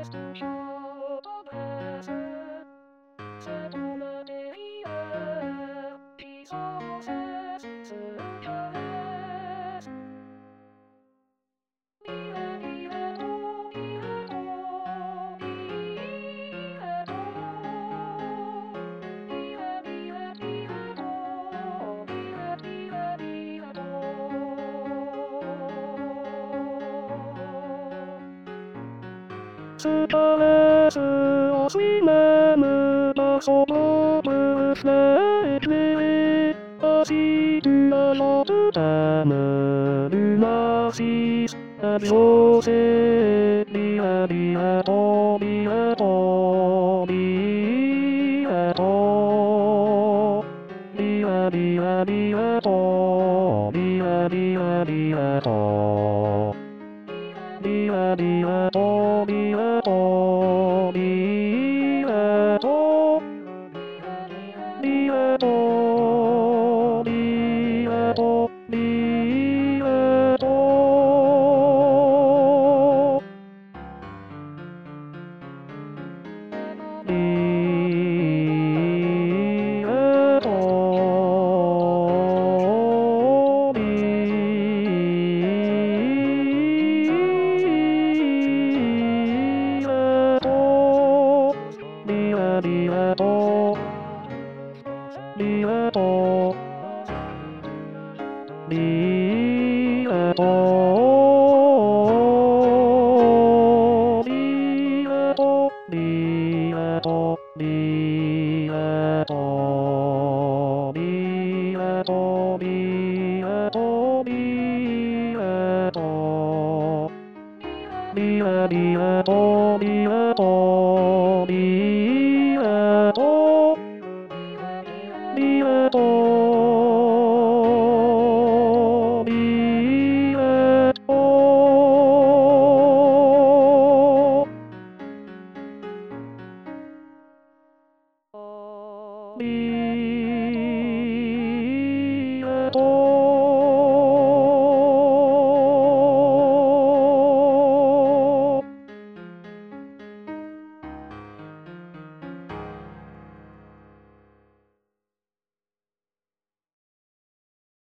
ストレスをしめむとそのブスレッジ走るのとたむるなしス女性リアリアとリアとリアとリアリアリアとリアリアリアとリアリアとリアとリアとリアとリアとリアとリアとリアとリアと